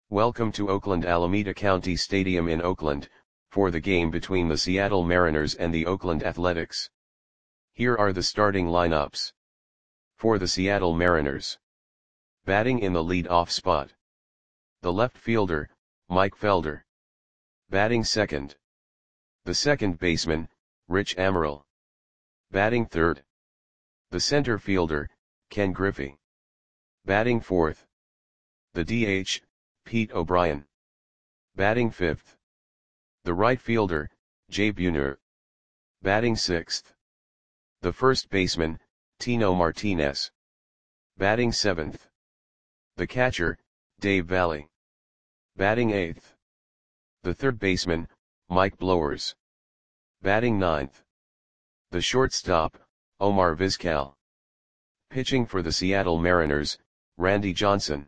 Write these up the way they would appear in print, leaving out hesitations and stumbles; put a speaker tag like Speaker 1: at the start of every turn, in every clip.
Speaker 1: Welcome to Oakland Alameda County Stadium in Oakland, for the game between the Seattle Mariners and the Oakland Athletics. Here are the starting lineups. For the Seattle Mariners. Batting in the lead-off spot. The left fielder, Mike Felder. Batting second. The second baseman, Rich Amaral. Batting third. The center fielder, Ken Griffey. Batting fourth. The DH, Pete O'Brien. Batting fifth. The right fielder, Jay Buhner. Batting sixth. The first baseman, Tino Martinez. Batting seventh. The catcher, Dave Valle. Batting eighth. The third baseman, Mike Blowers. Batting ninth. The shortstop, Omar Vizquel. Pitching for the Seattle Mariners, Randy Johnson.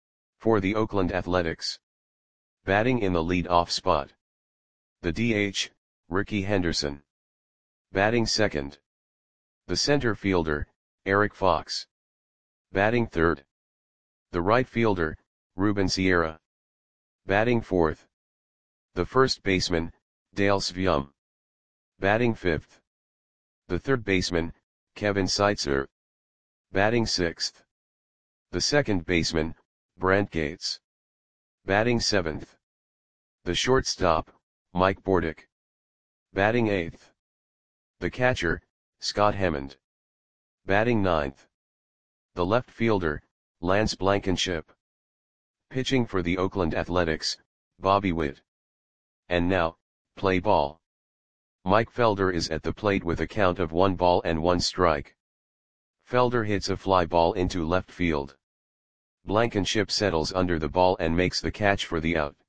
Speaker 1: For the Oakland Athletics. Batting in the lead-off spot. The DH, Rickey Henderson. Batting second. The center fielder, Eric Fox. Batting third. The right fielder, Ruben Sierra. Batting fourth. The first baseman, Dale Sveum. Batting fifth. The third baseman, Kevin Seitzer. Batting sixth. The second baseman, Brent Gates. Batting seventh. The shortstop, Mike Bordick. Batting eighth. The catcher, Scott Hammond. Batting ninth. The left fielder, Lance Blankenship. Pitching for the Oakland Athletics, Bobby Witt. And now, play ball. Mike Felder is at the plate with a count of 1-1 strike. Felder hits a fly ball into left field. Blankenship settles under the ball and makes the catch for the out.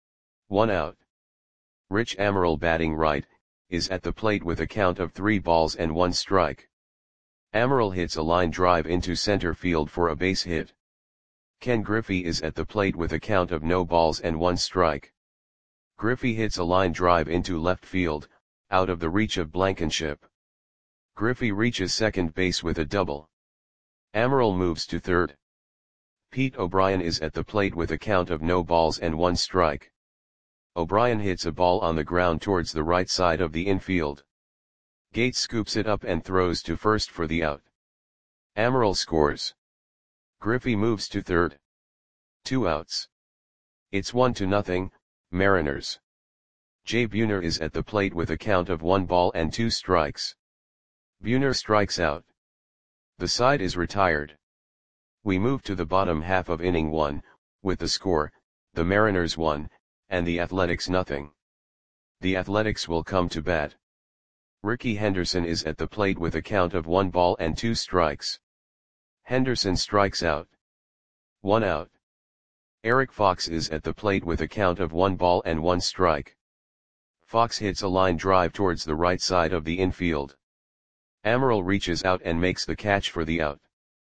Speaker 1: 1 out. Rich Amaral, batting right, is at the plate with a count of 3-1 strike. Amaral hits a line drive into center field for a base hit. Ken Griffey is at the plate with a count of 0-1 strike. Griffey hits a line drive into left field, out of the reach of Blankenship. Griffey reaches second base with a double. Amaral moves to third. Pete O'Brien is at the plate with a count of 0-1 strike. O'Brien hits a ball on the ground towards the right side of the infield. Gates scoops it up and throws to first for the out. Amaral scores. Griffey moves to third. 2 outs. It's 1-0, Mariners. Jay Buhner is at the plate with a count of 1-2 strikes. Buhner strikes out. The side is retired. We move to the bottom half of inning 1, with the score, the Mariners 1, and the Athletics 0. The Athletics will come to bat. Rickey Henderson is at the plate with a count of 1-2 strikes. Henderson strikes out. 1 out. Eric Fox is at the plate with a count of 1-1 strike. Fox hits a line drive towards the right side of the infield. Amaral reaches out and makes the catch for the out.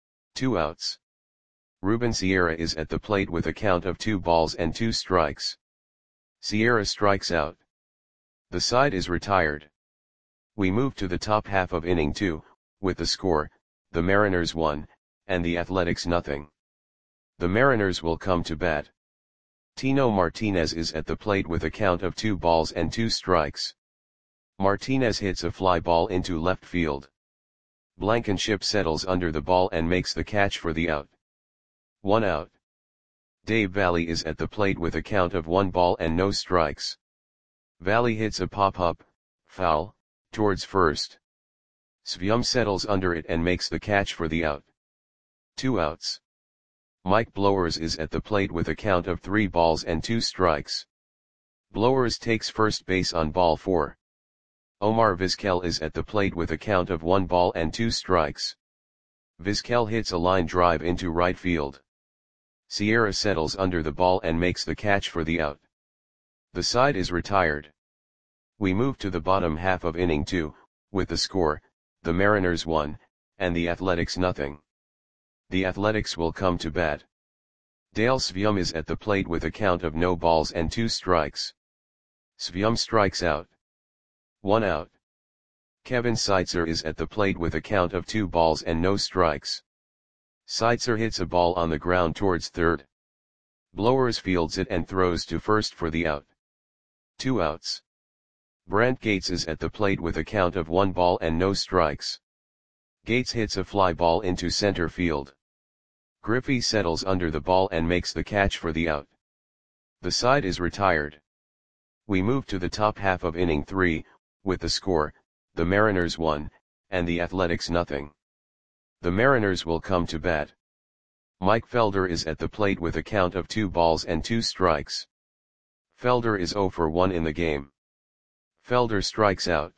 Speaker 1: 2 outs. Ruben Sierra is at the plate with a count of 2-2 strikes. Sierra strikes out. The side is retired. We move to the top half of inning 2, with the score, the Mariners 1, and the Athletics 0. The Mariners will come to bat. Tino Martinez is at the plate with a count of 2-2 strikes. Martinez hits a fly ball into left field. Blankenship settles under the ball and makes the catch for the out. 1 out. Dave Valle is at the plate with a count of 1-0 strikes. Valle hits a pop-up, foul, towards first. Sveum settles under it and makes the catch for the out. 2 outs. Mike Blowers is at the plate with a count of 3-2 strikes. Blowers takes first base on ball 4. Omar Vizquel is at the plate with a count of 1-2 strikes. Vizquel hits a line drive into right field. Sierra settles under the ball and makes the catch for the out. The side is retired. We move to the bottom half of inning 2, with the score, the Mariners 1, and the Athletics 0. The Athletics will come to bat. Dale Sveum is at the plate with a count of 0-2 strikes. Sveum strikes out. 1 out. Kevin Seitzer is at the plate with a count of 2-0 strikes. Seitzer hits a ball on the ground towards third. Blowers fields it and throws to first for the out. 2 outs. Brant Gates is at the plate with a count of 1 ball and no strikes. Gates hits a fly ball into center field. Griffey settles under the ball and makes the catch for the out. The side is retired. We move to the top half of inning 3, with the score, the Mariners 1, and the Athletics nothing. The Mariners will come to bat. Mike Felder is at the plate with a count of 2 balls and 2 strikes. Felder is 0 for 1 in the game. Felder strikes out.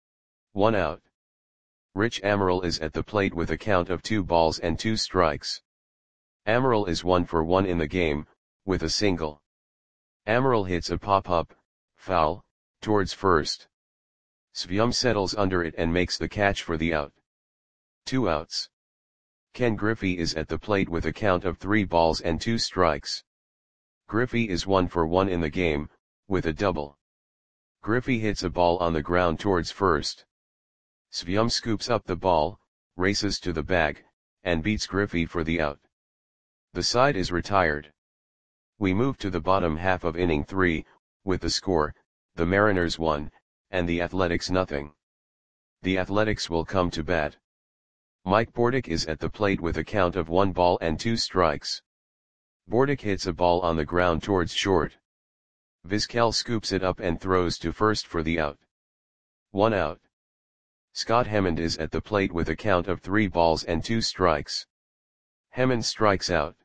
Speaker 1: 1 out. Rich Amaral is at the plate with a count of 2 balls and 2 strikes. Amaral is 1 for 1 in the game, with a single. Amaral hits a pop-up, foul, towards first. Svyum settles under it and makes the catch for the out. 2 outs. Ken Griffey is at the plate with a count of 3 balls and 2 strikes. Griffey is 1 for 1 in the game, with a double. Griffey hits a ball on the ground towards first. Svyum scoops up the ball, races to the bag, and beats Griffey for the out. The side is retired. We move to the bottom half of inning 3, with the score, the Mariners 1, and the Athletics nothing. The Athletics will come to bat. Mike Bordick is at the plate with a count of 1 ball and 2 strikes. Bordick hits a ball on the ground towards short. Vizquel scoops it up and throws to first for the out. 1 out. Scott Hemond is at the plate with a count of 3 balls and 2 strikes. Hemond strikes out.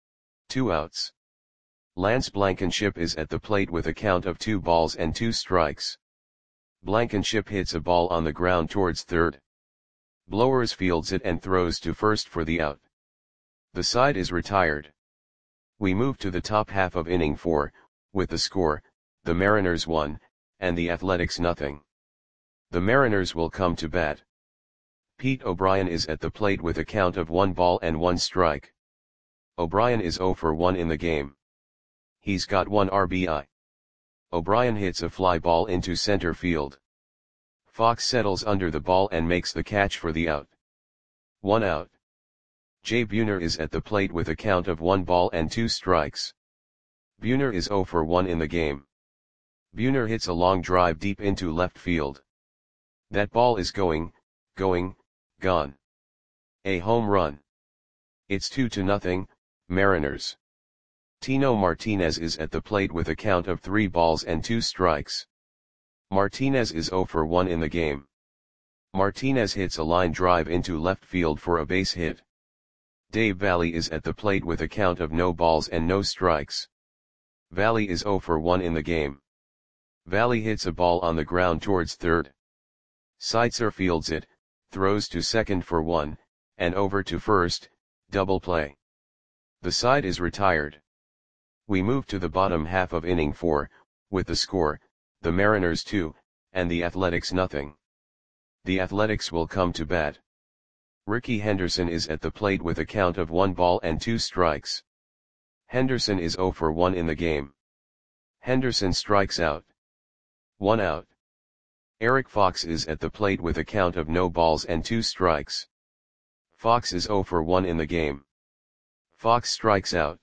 Speaker 1: 2 outs. Lance Blankenship is at the plate with a count of 2 balls and 2 strikes. Blankenship hits a ball on the ground towards third. Blowers fields it and throws to first for the out. The side is retired. We move to the top half of inning 4, with the score, the Mariners 1, and the Athletics nothing. The Mariners will come to bat. Pete O'Brien is at the plate with a count of 1 ball and 1 strike. O'Brien is 0 for 1 in the game. He's got 1 RBI. O'Brien hits a fly ball into center field. Fox settles under the ball and makes the catch for the out. 1 out. Jay Buhner is at the plate with a count of 1 ball and 2 strikes. Buhner is 0 for 1 in the game. Buhner hits a long drive deep into left field. That ball is gone. A home run. It's 2-0, Mariners. Tino Martinez is at the plate with a count of 3 balls and 2 strikes. Martinez is 0 for 1 in the game. Martinez hits a line drive into left field for a base hit. Dave Valley is at the plate with a count of no balls and no strikes. Valley is 0 for 1 in the game. Valley hits a ball on the ground towards third. Seitzer fields it, throws to second for 1, and over to first, double play. The side is retired. We move to the bottom half of inning 4, with the score, the Mariners 2, and the Athletics nothing. The Athletics will come to bat. Ricky Henderson is at the plate with a count of 1 ball and 2 strikes. Henderson is 0 for 1 in the game. Henderson strikes out. 1 out. Eric Fox is at the plate with a count of no balls and 2 strikes. Fox is 0 for 1 in the game. Fox strikes out.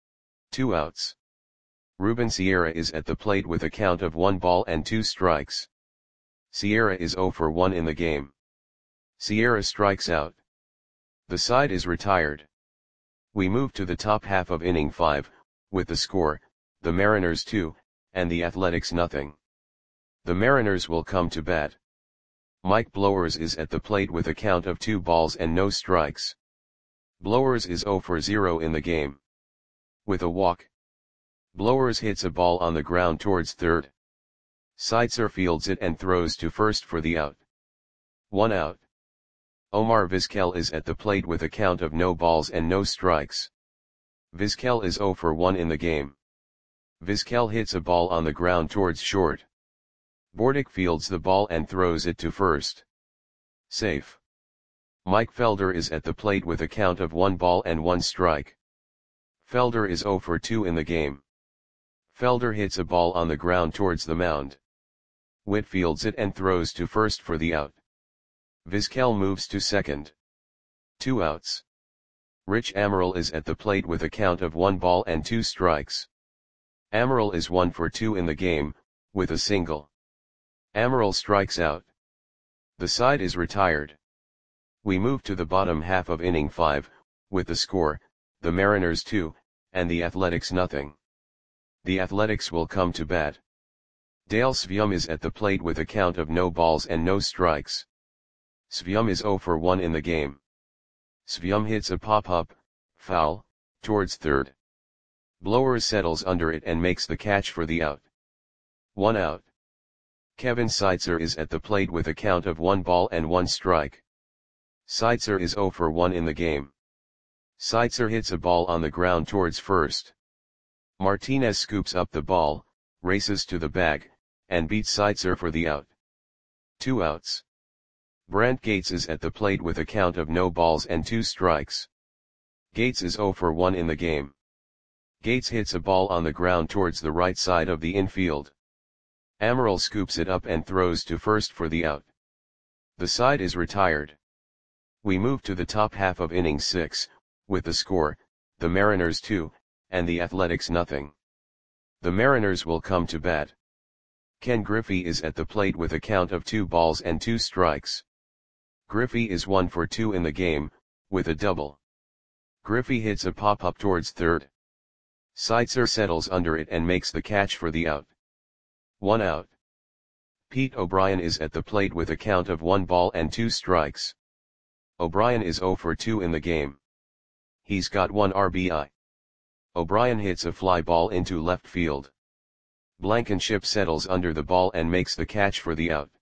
Speaker 1: 2 outs. Ruben Sierra is at the plate with a count of 1 ball and 2 strikes. Sierra is 0 for 1 in the game. Sierra strikes out. The side is retired. We move to the top half of inning 5, with the score, the Mariners 2, and the Athletics nothing. The Mariners will come to bat. Mike Blowers is at the plate with a count of 2 balls and no strikes. Blowers is 0 for 0 in the game. With a walk. Blowers hits a ball on the ground towards third. Seitzer fields it and throws to first for the out. 1 out. Omar Vizquel is at the plate with a count of no balls and no strikes. Vizquel is 0 for 1 in the game. Vizquel hits a ball on the ground towards short. Bordick fields the ball and throws it to first. Safe. Mike Felder is at the plate with a count of 1 ball and 1 strike. Felder is 0 for 2 in the game. Felder hits a ball on the ground towards the mound. Witt fields it and throws to first for the out. Vizquel moves to second. 2 outs. Rich Amaral is at the plate with a count of 1 ball and 2 strikes. Amaral is 1 for 2 in the game, with a single. Amaral strikes out. The side is retired. We move to the bottom half of inning 5, with the score, the Mariners 2, and the Athletics nothing. The Athletics will come to bat. Dale Svium is at the plate with a count of no balls and no strikes. Svium is 0 for 1 in the game. Svium hits a pop-up, foul, towards third. Blowers settles under it and makes the catch for the out. 1 out. Kevin Seitzer is at the plate with a count of 1 ball and 1 strike. Seitzer is 0 for 1 in the game. Seitzer hits a ball on the ground towards first. Martinez scoops up the ball, races to the bag, and beats Seitzer for the out. 2 outs. Brant Gates is at the plate with a count of no balls and 2 strikes. Gates is 0 for 1 in the game. Gates hits a ball on the ground towards the right side of the infield. Amaral scoops it up and throws to first for the out. The side is retired. We move to the top half of inning 6, with the score, the Mariners 2, and the Athletics nothing. The Mariners will come to bat. Ken Griffey is at the plate with a count of 2 balls and 2 strikes. Griffey is 1 for 2 in the game, with a double. Griffey hits a pop-up towards third. Seitzer settles under it and makes the catch for the out. 1 out. Pete O'Brien is at the plate with a count of 1 ball and 2 strikes. O'Brien is 0 for 2 in the game. He's got 1 RBI. O'Brien hits a fly ball into left field. Blankenship settles under the ball and makes the catch for the out.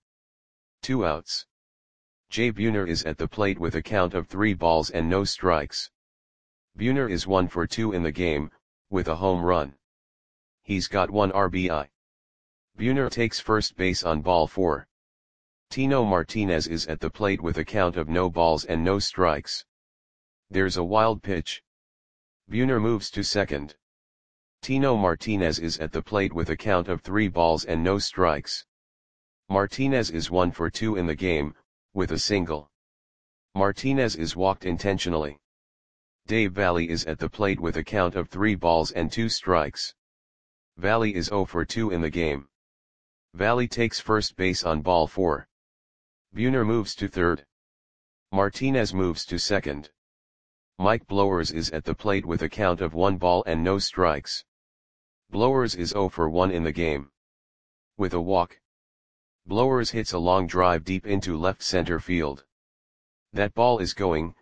Speaker 1: 2 outs. Jay Buhner is at the plate with a count of 3 balls and no strikes. Buhner is 1 for 2 in the game, with a home run. He's got 1 RBI. Buhner takes first base on ball 4. Tino Martinez is at the plate with a count of no balls and no strikes. There's a wild pitch. Buhner moves to second. Tino Martinez is at the plate with a count of 3 balls and no strikes. Martinez is 1 for 2 in the game, with a single. Martinez is walked intentionally. Dave Valle is at the plate with a count of 3 balls and 2 strikes. Valle is 0 for 2 in the game. Valle takes first base on ball 4. Buhner moves to third. Martinez moves to second. Mike Blowers is at the plate with a count of 1 ball and no strikes. Blowers is 0 for 1 in the game. With a walk. Blowers hits a long drive deep into left center field. That ball is going,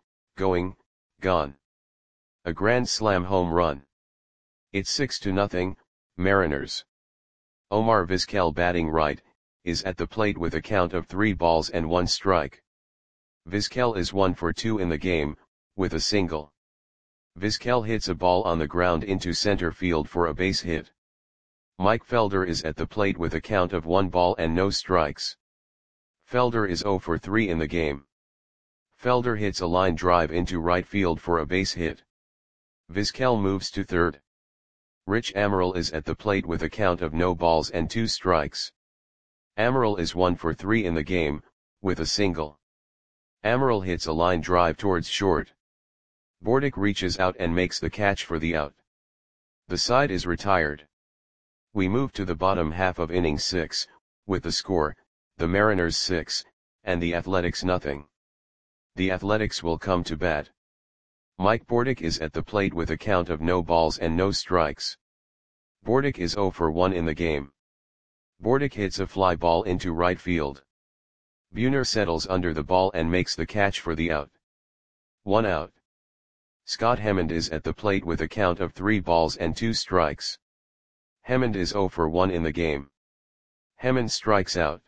Speaker 1: gone. A grand slam home run. It's 6-0, Mariners. Omar Vizquel, batting right, is at the plate with a count of 3 balls and 1 strike. Vizquel is 1 for 2 in the game, with a single. Vizquel hits a ball on the ground into center field for a base hit. Mike Felder is at the plate with a count of 1 ball and no strikes. Felder is 0 for 3 in the game. Felder hits a line drive into right field for a base hit. Vizquel moves to third. Rich Amaral is at the plate with a count of no balls and 2 strikes. Amaral is 1 for 3 in the game, with a single. Amaral hits a line drive towards short. Bordick reaches out and makes the catch for the out. The side is retired. We move to the bottom half of inning 6, with the score, the Mariners 6, and the Athletics nothing. The Athletics will come to bat. Mike Bordick is at the plate with a count of no balls and no strikes. Bordick is 0 for 1 in the game. Bordick hits a fly ball into right field. Buhner settles under the ball and makes the catch for the out. 1 out. Scott Hemond is at the plate with a count of 3 balls and 2 strikes. Hemond is 0 for 1 in the game. Hemond strikes out.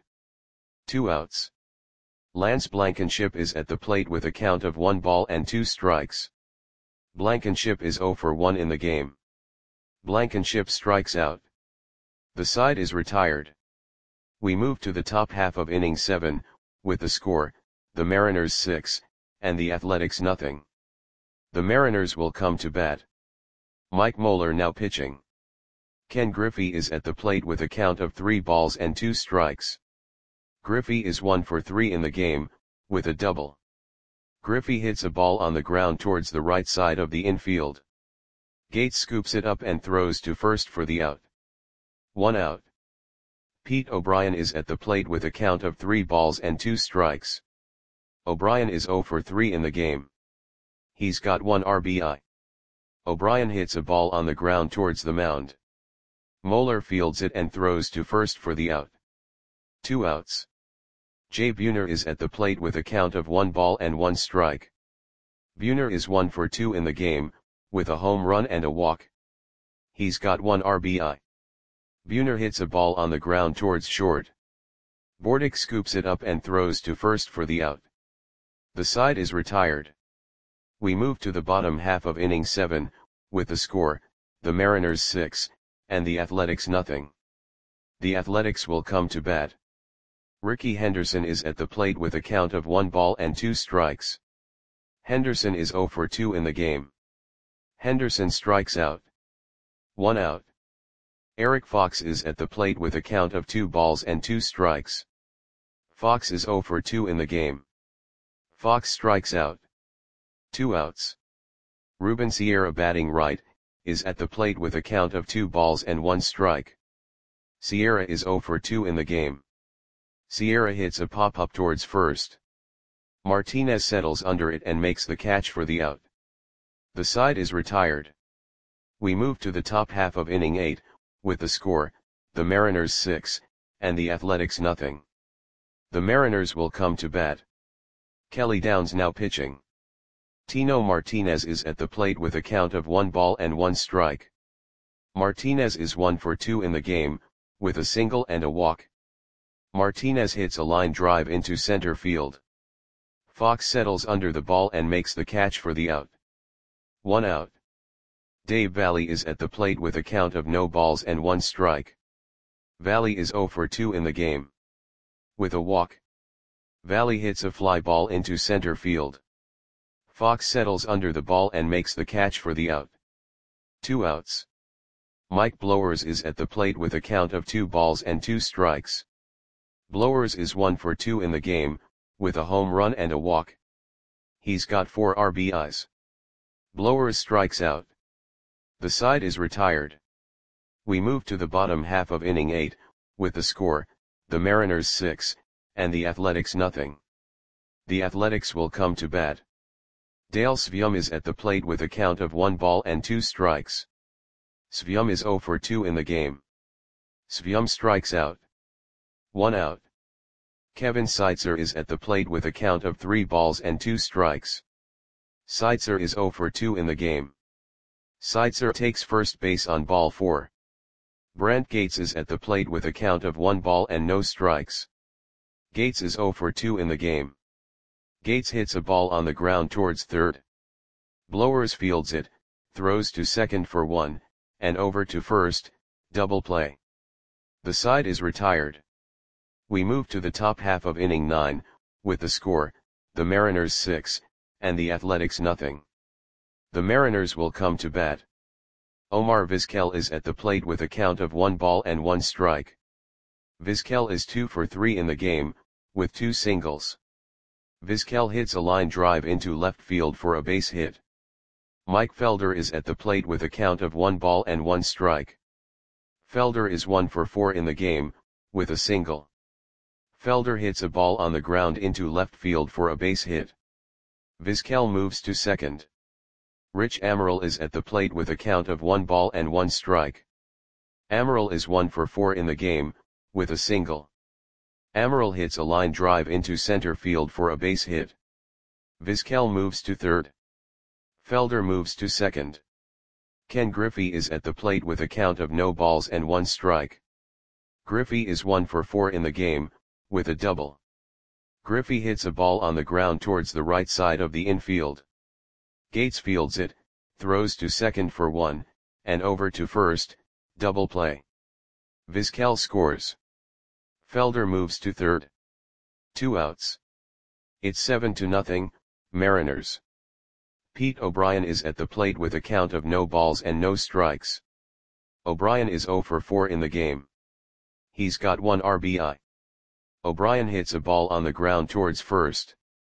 Speaker 1: 2 outs. Lance Blankenship is at the plate with a count of 1 ball and 2 strikes. Blankenship is 0 for 1 in the game. Blankenship strikes out. The side is retired. We move to the top half of inning 7, with the score, the Mariners 6, and the Athletics nothing. The Mariners will come to bat. Mike Moeller now pitching. Ken Griffey is at the plate with a count of 3 balls and 2 strikes. Griffey is 1 for 3 in the game, with a double. Griffey hits a ball on the ground towards the right side of the infield. Gates scoops it up and throws to first for the out. 1 out. Pete O'Brien is at the plate with a count of 3 balls and 2 strikes. O'Brien is 0 for 3 in the game. He's got 1 RBI. O'Brien hits a ball on the ground towards the mound. Moeller fields it and throws to first for the out. 2 outs. Jay Buhner is at the plate with a count of 1 ball and 1 strike. Buhner is 1 for 2 in the game, with a home run and a walk. He's got 1 RBI. Buhner hits a ball on the ground towards short. Bordick scoops it up and throws to first for the out. The side is retired. We move to the bottom half of inning 7, with the score, the Mariners 6, and the Athletics nothing. The Athletics will come to bat. Rickey Henderson is at the plate with a count of 1 ball and 2 strikes. Henderson is 0 for 2 in the game. Henderson strikes out. 1 out. Eric Fox is at the plate with a count of 2 balls and 2 strikes. Fox is 0 for 2 in the game. Fox strikes out. 2 outs. Ruben Sierra, batting right, is at the plate with a count of 2 balls and 1 strike. Sierra is 0 for 2 in the game. Sierra hits a pop-up towards first. Martinez settles under it and makes the catch for the out. The side is retired. We move to the top half of inning 8, with the score, the Mariners 6, and the Athletics nothing. The Mariners will come to bat. Kelly Downs now pitching. Tino Martinez is at the plate with a count of 1 ball and 1 strike. Martinez is 1 for 2 in the game, with a single and a walk. Martinez hits a line drive into center field. Fox settles under the ball and makes the catch for the out. 1 out. Dave Valle is at the plate with a count of no balls and 1 strike. Valle is 0 for 2 in the game. With a walk. Valle hits a fly ball into center field. Fox settles under the ball and makes the catch for the out. 2 outs. Mike Blowers is at the plate with a count of 2 balls and 2 strikes. Blowers is 1 for 2 in the game, with a home run and a walk. He's got 4 RBIs. Blowers strikes out. The side is retired. We move to the bottom half of inning 8, with the score, the Mariners 6, and the Athletics nothing. The Athletics will come to bat. Dale Svium is at the plate with a count of 1 ball and 2 strikes. Svium is 0 for 2 in the game. Svium strikes out. 1 out. Kevin Seitzer is at the plate with a count of 3 balls and 2 strikes. Seitzer is 0 for 2 in the game. Seitzer takes first base on ball 4. Brent Gates is at the plate with a count of 1 ball and no strikes. Gates is 0 for 2 in the game. Gates hits a ball on the ground towards third. Blowers fields it, throws to second for 1, and over to first, double play. The side is retired. We move to the top half of inning 9, with the score, the Mariners 6, and the Athletics nothing. The Mariners will come to bat. Omar Vizquel is at the plate with a count of 1 ball and 1 strike. Vizquel is 2 for 3 in the game, with 2 singles. Vizquel hits a line drive into left field for a base hit. Mike Felder is at the plate with a count of 1 ball and 1 strike. Felder is 1 for 4 in the game, with a single. Felder hits a ball on the ground into left field for a base hit. Vizquel moves to second. Rich Amaral is at the plate with a count of 1 ball and 1 strike. Amaral is 1 for 4 in the game, with a single. Amaral hits a line drive into center field for a base hit. Vizquel moves to third. Felder moves to second. Ken Griffey is at the plate with a count of no balls and 1 strike. Griffey is 1 for 4 in the game, with a double. Griffey hits a ball on the ground towards the right side of the infield. Gates fields it, throws to second for 1, and over to first, double play. Vizquel scores. Felder moves to third. 2 outs. It's 7-0, Mariners. Pete O'Brien is at the plate with a count of no balls and no strikes. O'Brien is 0 for 4 in the game. He's got 1 RBI. O'Brien hits a ball on the ground towards first.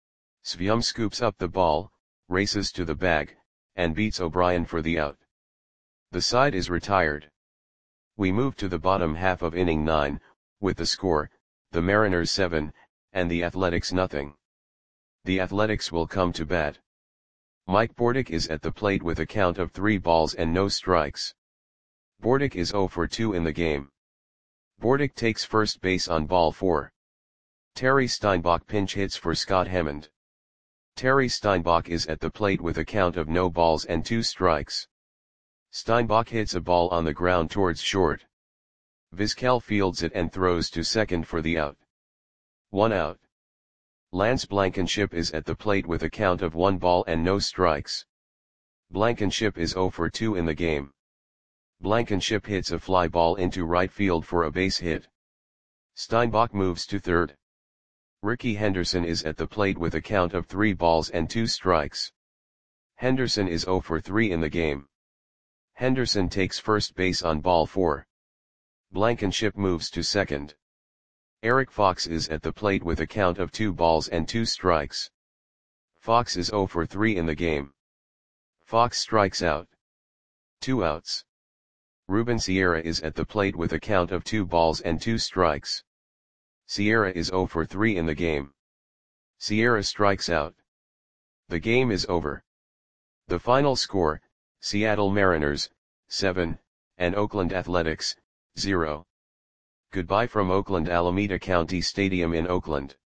Speaker 1: Svium scoops up the ball, races to the bag, and beats O'Brien for the out. The side is retired. We move to the bottom half of inning 9, with the score, the Mariners 7, and the Athletics nothing. The Athletics will come to bat. Mike Bordick is at the plate with a count of 3 balls and no strikes. Bordick is 0 for 2 in the game. Bordick takes first base on ball 4. Terry Steinbach pinch hits for Scott Hammond. Terry Steinbach is at the plate with a count of no balls and 2 strikes. Steinbach hits a ball on the ground towards short. Vizquel fields it and throws to second for the out. 1 out. Lance Blankenship is at the plate with a count of 1 ball and no strikes. Blankenship is 0 for 2 in the game. Blankenship hits a fly ball into right field for a base hit. Steinbach moves to third. Ricky Henderson is at the plate with a count of 3 balls and 2 strikes. Henderson is 0 for 3 in the game. Henderson takes first base on ball 4. Blankenship moves to second. Eric Fox is at the plate with a count of 2 balls and 2 strikes. Fox is 0 for 3 in the game. Fox strikes out. 2 outs. Ruben Sierra is at the plate with a count of 2 balls and 2 strikes. Sierra is 0 for 3 in the game. Sierra strikes out. The game is over. The final score, Seattle Mariners, 7, and Oakland Athletics, 0. Goodbye from Oakland Alameda County Stadium in Oakland.